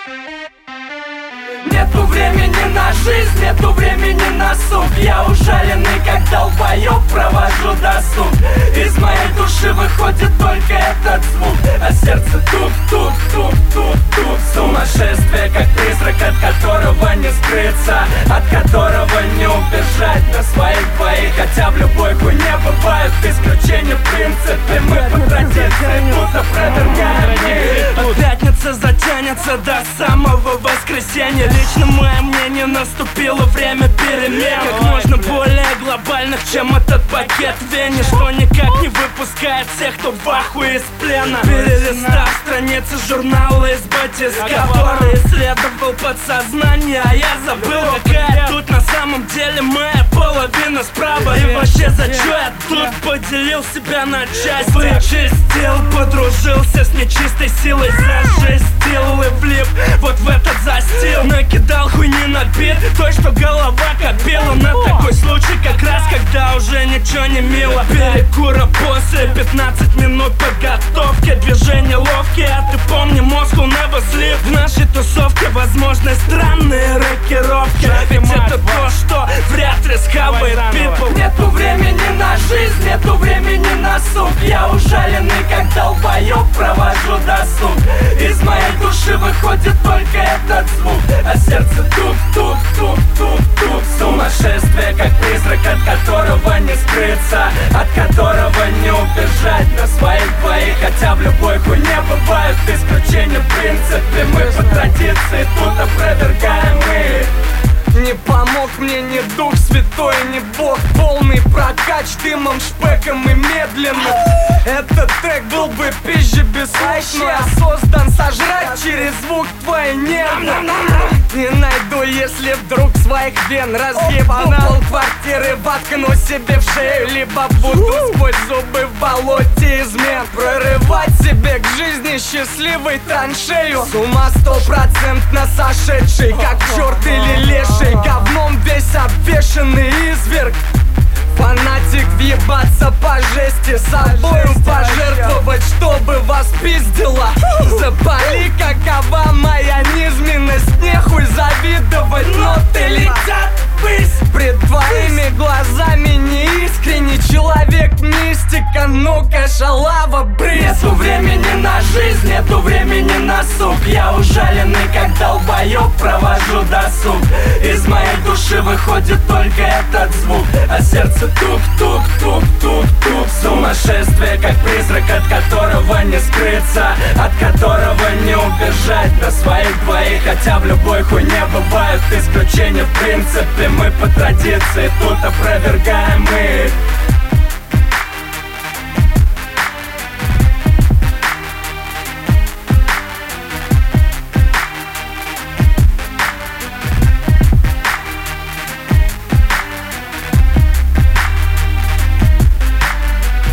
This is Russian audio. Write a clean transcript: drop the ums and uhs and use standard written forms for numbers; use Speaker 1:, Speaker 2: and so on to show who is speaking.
Speaker 1: Нету времени на жизнь, нету времени на суп. Я ужаленный, как долбоёб, провожу досуг. Из моей души выходит только этот звук, а сердце тук-тук-тук-тук-тук. Сумасшествие, как призрак, от которого не скрыться, от которого не убежать на своих двоих. Хотя в любой хуйне бывают исключения, в принципе. Мы по традиции будто провергаем. Пятница затянется до самого воскресенья. Лично мое мнение, наступило время перемен. Как можно более глобальных, чем этот пакет Вене, что никак не выпускает всех, кто в ахуе из плена. Перелистав страницы журнала из батис, который исследовал подсознание, а я забыл, какая тут на самом деле моя половина справа. И вообще, за чё я тут поделил себя на части? Вычистил, подружился с нечистой силой, зажестил и влип вот в этот застил. Накидал хуйни на бит, той, что голова копила. На такой случай, как раз, когда уже ничего не мило. Перекура после 15 минут подготовки. Движения ловкие, а ты помни, Moscow never sleep. В нашей тусовке возможны странные рокировки, ведь это то, что вряд ли схавает people. Нету времени на жизнь, нету времени на суп. Я ужаленный, как долбоёб, провожу досуг. Из моей души выходит только этот звук, а сердце тук-тук-тук-тук-тук. Сумасшествие, как призрак, от которого не скрыться, от которого не убежать на своих двоих. Хотя в любой хуйне бывают исключения, в принципе. Мы по традиции тут опровергаем их. Не помог мне ни Дух Святой, ни Бог. Полный прокач дымом, шпеком и медленно. Этот трек был бы пизже без слов, но я создан сожрать через звук твоей нервы. Не найду, если вдруг своих вен разъебал пол квартиры, воткну себе в шею, либо буду сквозь зубы в болоте измен прорывать себе к жизни счастливой траншею. С ума 100% сошедший, как черт или леший, говном весь обвешанный изверг. Фанатик въебаться по жести, собою пожертвовать, чтобы вас пиздило. Запали, какова моя низменность, нехуй завидовать, но ты летят ввысь. Пред твоими глазами неискренний человек, мистика, ну-ка шалава, брысь. Нету времени на жизнь, нету времени на суп. Я ужаленный, как долбоёб, провожу досуг. Из моей души выходит только этот звук, а сердце тук-тук-тук-тук-тук. Сумасшествие, как призрак, от которого не скрыться, от которого не убежать на своих двоих. Хотя в любой хуйне бывают исключения, в принципе. Мы по традиции тут опровергаем их.